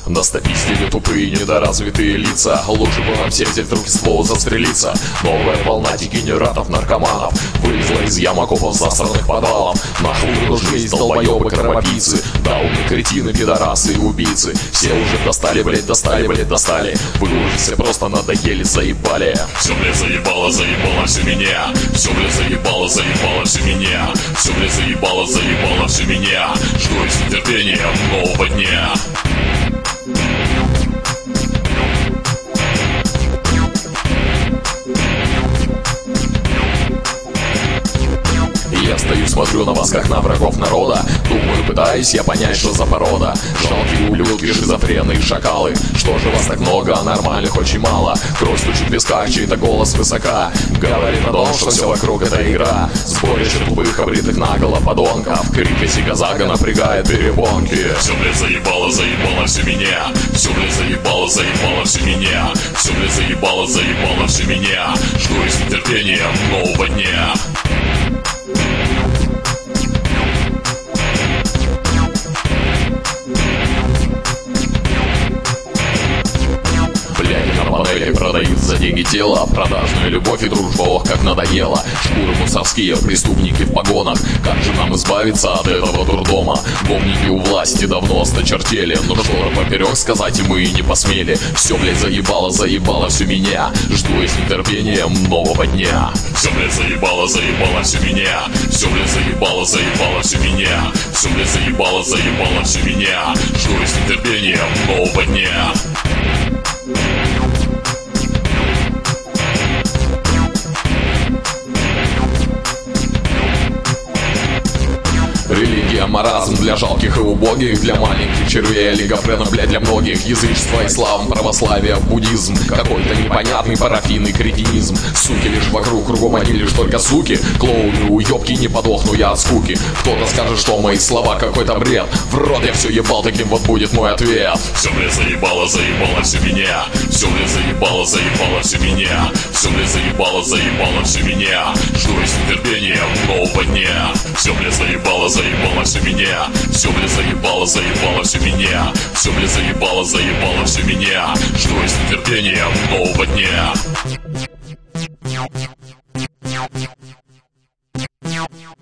Достопистили тупые недоразвитые лица. Лучше бы нам все взять в руки ствол, застрелиться. Новая волна дегенератов, наркоманов вылезла из ям окопов, засранных подвалов. Нахуй нужны долбоебы, кровопийцы, дауны, кретины, пидорасы и убийцы. Все уже достали, блять, достали. Вы уже все просто надоели, заебали. Все, блядь, заебало всю меня. Все, блядь, заебало всю меня. Все, блядь, заебало всю меня. Жду с нетерпением нового дня. Я стою, смотрю на вас, как на врагов народа. Думаю, пытаюсь я понять, что за порода. Жалкие ублюдки, шизофрены и шакалы. Что же вас так много, а нормальных очень мало. Кровь стучит в висках, чей-то голос высока говорит о том, что все вокруг это игра. Сборище тупых, обритых наголо подонков. Крик Сигазага напрягает перепонки. Все, блядь, заебало всю меня. Все, блядь, заебало всю меня. Все, блядь, заебало всю меня. Жду с нетерпением нового дня. Продают за деньги тело, продажная любовь и дружба, ох, как надоело. Шкуры мусорские, преступники в погонах. Как же нам избавиться от этого дурдома? Помники у власти давно осточертели, но что поперек сказать и мы и не посмели. Все, блядь, заебало всю меня. Жду я с нетерпением нового дня. Все, блядь, заебало всю меня. Все, блядь, заебало всю меня. Все, блядь, заебало всю меня. Жду я с нетерпением нового дня. Религия, маразм для жалких и убогих, для маленьких червей, олигофренов, блядь, для многих. Язычество, ислам, православие, буддизм, какой-то непонятный парафийный кретинизм. Суки лишь вокруг, кругом они лишь только суки. Клоуны, уёбки, не подохну я от скуки. Кто-то скажет, что мои слова какой-то бред. В рот я все ебал, таким вот будет мой ответ. Все, блядь, заебало всю меня. Все, блядь, заебало всю меня. Все, блядь, заебало всю меня. Жду с нетерпением нового дня. Все, блядь, заебало всю меня. Все, блядь, заебало всю меня. Все, блядь, заебало всю меня. Жду с нетерпением нового дня.